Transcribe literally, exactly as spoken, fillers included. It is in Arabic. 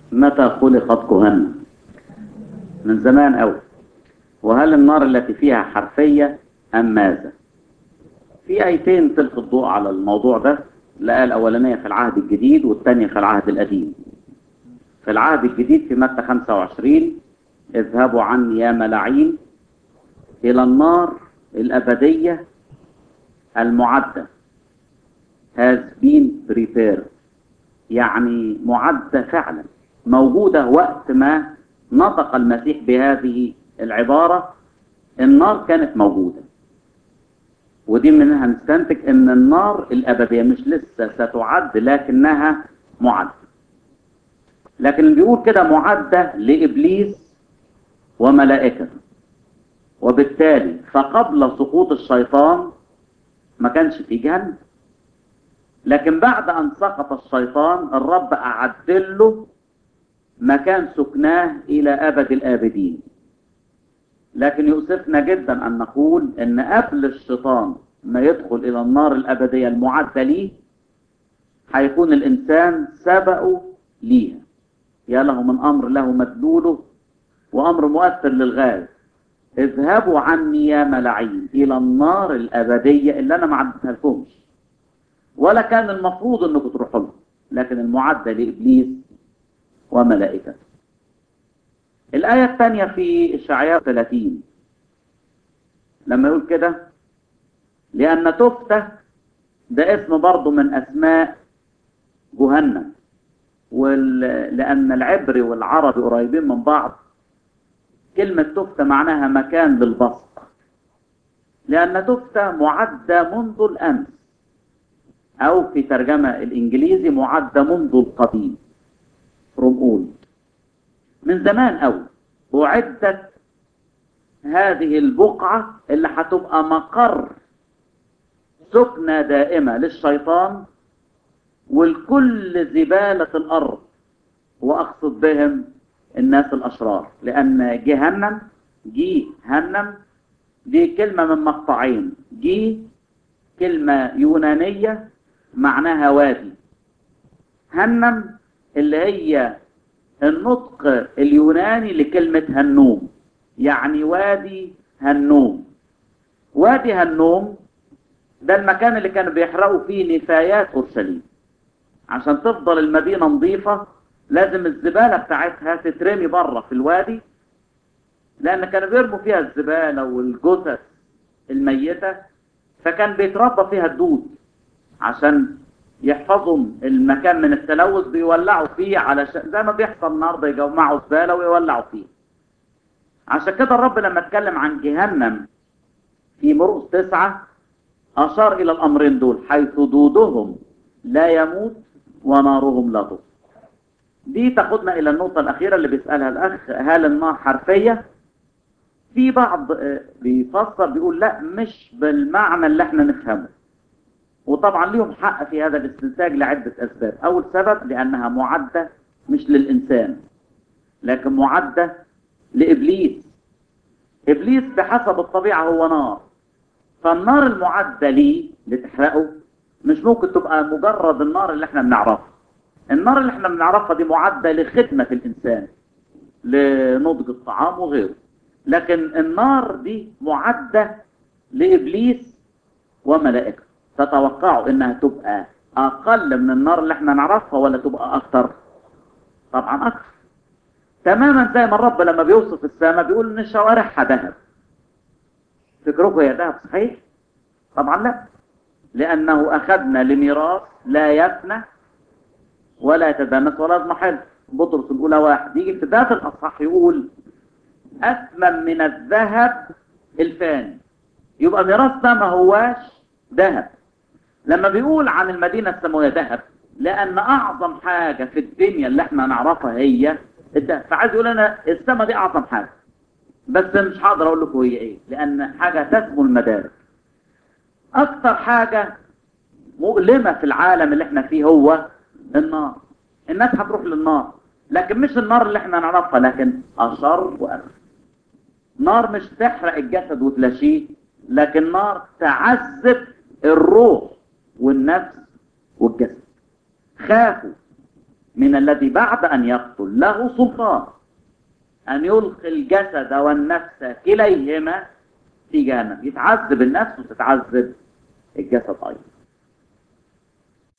متى خلقت جهنم؟ من زمان أوي. وهل النار التي فيها حرفية أم ماذا؟ في آيتين تلقي الضوء على الموضوع ده. الآية الأولانية في العهد الجديد والثانية في العهد القديم. في العهد الجديد في متى خمسة وعشرين: اذهبوا عني يا ملاعين إلى النار الأبدية المعدة، has been prepared، يعني معدة فعلا، موجودة وقت ما نطق المسيح بهذه العبارة. النار كانت موجودة، ودي منها نستنتج ان النار الأبدية مش لسه ستعد لكنها معدة. لكن بيقول كده معدة لإبليس وملائكته، وبالتالي فقبل سقوط الشيطان ما كانش في جهنم، لكن بعد أن سقط الشيطان الرب أعد له مكان سكناه إلى أبد الآبدين. لكن يؤسفنا جدا أن نقول أن قبل الشيطان ما يدخل إلى النار الأبدية المعدة ليه هيكون الإنسان سبقه ليها. يا له من أمر له مدلوله وأمر مؤثر للغاية. اذهبوا عني يا ملاعين إلى النار الأبدية اللي أنا ما عدتها لكمش، ولا كان المفروض أنكم تروحوا لها، لكن المعدة لإبليس وملائكته. الآية الثانية في إشعياء ثلاثين لما يقول كده: لأن تفتة، ده اسم برضه من أسماء جهنم، ولأن العبري والعربي قريبين من بعض، كلمة تفتة معناها مكان للبصق. لأن تفتة معدة منذ الأمس، أو في ترجمة الإنجليزي معدة منذ القديم، from old، من زمان أوي. وعدت هذه البقعة اللي هتبقى مقر سكنة دائمة للشيطان والكل زبالة الأرض، وأقصد بهم الناس الأشرار. لأن جهنم، جهنم دي كلمة من مقطعين. جي كلمة يونانية معناها وادي، هنم اللي هي النطق اليوناني لكلمة هنوم، يعني وادي هنوم. وادي هنوم ده المكان اللي كانوا بيحرقوا فيه نفايات أورشليم. عشان تفضل المدينة نظيفة لازم الزبالة بتاعتها تترمي بره في الوادي، لأن كانوا بيرموا فيها الزبالة والجثث الميتة، فكان بيتربى فيها الدود. عشان يحفظوا المكان من التلوث بيولعوا فيه، علشان زي ما بيحصل النهارده يجمعوا زبالة ويولعوا فيه. عشان كده الرب لما اتكلم عن جهنم في مرقس تسعة أشار إلى الأمرين دول: حيث دودهم لا يموت ونارهم لا تطفئ. دي تاخدنا إلى النقطة الأخيرة اللي بيسألها الأخ: هل النار حرفية؟ في بعض بيفسر بيقول لا، مش بالمعنى اللي احنا نفهمه. وطبعا ليهم حق في هذا الاستنتاج لعدة أسباب. أول سبب لأنها معدة مش للإنسان، لكن معدة لإبليس. إبليس بحسب الطبيعة هو نار، فالنار المعدة ليه لتحرقه مش ممكن تبقى مجرد النار اللي احنا بنعرفها. النار اللي احنا بنعرفها دي معدة لخدمة الإنسان، لنضج الطعام وغيره. لكن النار دي معدة لإبليس وملائكته. تتوقعوا انها تبقى اقل من النار اللي احنا نعرفها ولا تبقى اكتر؟ طبعا اكتر. تماما زي ما الرب لما بيوصف السماء بيقول ان شوارعها ذهب. فكركم هي ذهب صحيح؟ طبعا لا، لانه اخذنا لميراث لا يفنى ولا يتدنس ولا يضمحل. بطرس الاولى واحد يجي في ذات الاصحاح يقول اثمن من الذهب الفاني. يبقى ميراثنا ما هواش ذهب. لما بيقول عن المدينة السماوية ذهب، لأن أعظم حاجة في الدنيا اللي احنا نعرفها هي الذهب، فعايز يقول أنا السماء دي أعظم حاجة، بس مش هقدر أقول لكم هي إيه، لأن حاجة تسمو المدارك. أكثر حاجة مؤلمة في العالم اللي احنا فيه هو النار. الناس هتروح للنار، لكن مش النار اللي احنا نعرفها، لكن أشر وأخف. نار مش تحرق الجسد وتلاشيه، لكن نار تعذب الروح والنفس والجسد. خافوا من الذي بعد أن يقتل له سلطان أن يلقي الجسد والنفس كليهما في جهنم، يتعذب النفس وتتعذب الجسد أيضا.